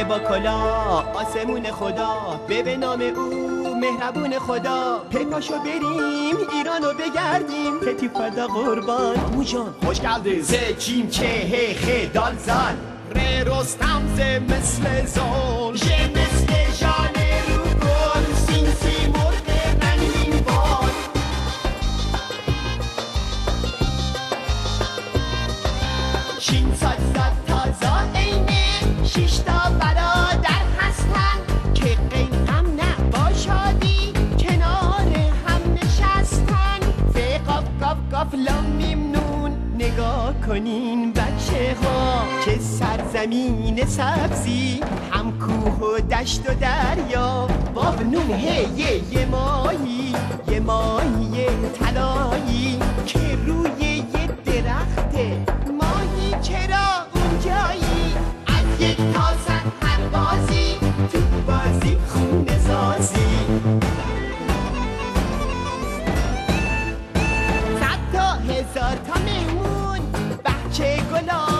با کلا آسمون خدا به نام او مهربون خدا پیپاشو بریم ایرانو بگردیم تتی فدا قربان موجان خوش گلده زکیم که هی خی دال زن ره رستم زه مثل زول ژه مثل جان رو گل سینسی مرد رنگین بال شین ساد زاد تازا اینه شیشتا برادر هستن که غین هم نه با شادی کنار هم نشستن فه قاف قاف قاف لام میم نون نگاه کنین بچه ها که سرزمین سبزی هم کوه و دشت و دریا باب نون هی یه ماهی طلایی که روی یه درخته ماهی چرا اونجایی از یک تازن هر بازی تو بازی خونه سازی صد تا هزار تا مهمون بچه گلا